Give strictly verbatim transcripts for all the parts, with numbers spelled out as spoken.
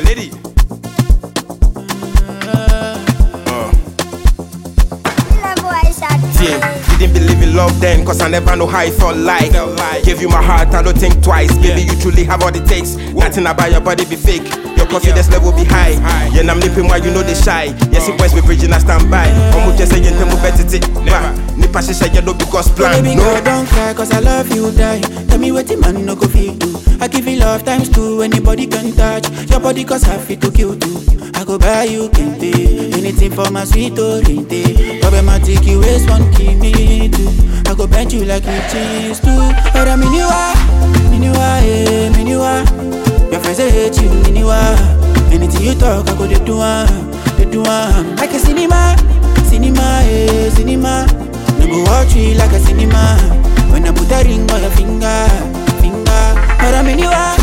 lady. Yeah, didn't believe in love then, cause I never know how it felt like. Gave you my heart, I don't think twice. Baby, you truly have all it takes. Nothing about your body be fake. Your confidence level be high. Yeah, I'm nipping while you know they shy. Yes, it boys be bridging, I stand by. I'm just saying, tell me better take. Nipa shisha yellow because plan. Baby girl, don't cry, cause I love you, die. Tell me what the man no go feel do. I give you love times two, anybody can touch your body cause I fit to kill too. I go buy you kente, anything for my sweet orinte. Problematic, you waste one key me too. I go bend you like a cheese too. But I mean you are, mean you are, eh, mean you are. Your friends they hate you, mean you are. Anything you talk, I go they do one, they do one. Like a cinema, cinema, eh, cinema. No go watch you like a cinema. When I put a ring on your finger, finger. But I mean you are.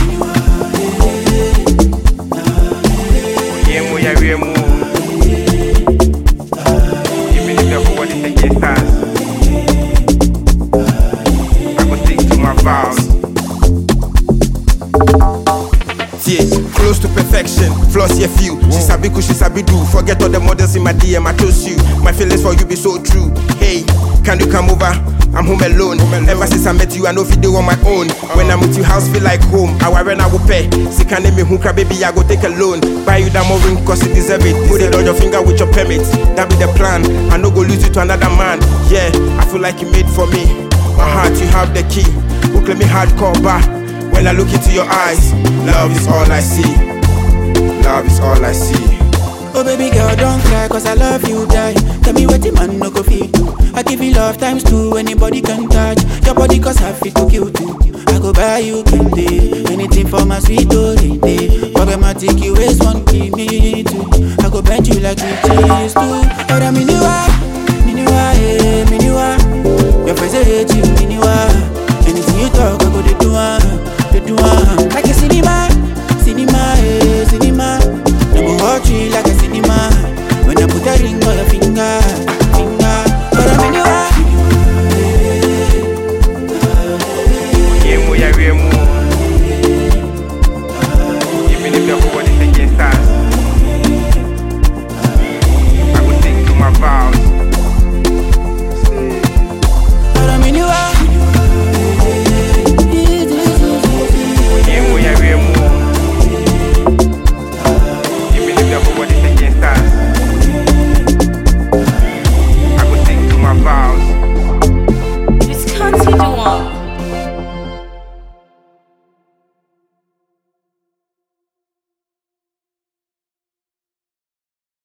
Yeah, yeah, yeah. You believe that for what it takes stars. I go stick to my vows. Yeah, close to perfection, flaws yeah few. She sabi ku, she sabi do. Forget all the models in my D M, I chose you. My feelings for you be so true. Hey, can you come over? I'm home alone. Ever since I met you, I know video on my own. When I'm with you, house feel like home. I wear I will pay. See, can name me hookah, baby, I go take a loan. Buy you that more ring, cause you deserve it. Put it on your finger with your permit. That be the plan. I no go lose you to another man. Yeah, I feel like you made for me. My heart, you have the key. Who claim me hardcore, but when I look into your eyes, love is all I see. Love is all I see. Oh baby girl, don't cry, cause I love you, die. Tell me what the man no go feel do. I give you love times two, anybody can touch your body cause I fit to kill too. I go buy you kente, anything for my sweet orinte. Problematic, you waste one key me too. I go bend you like a cheese too. But I mean you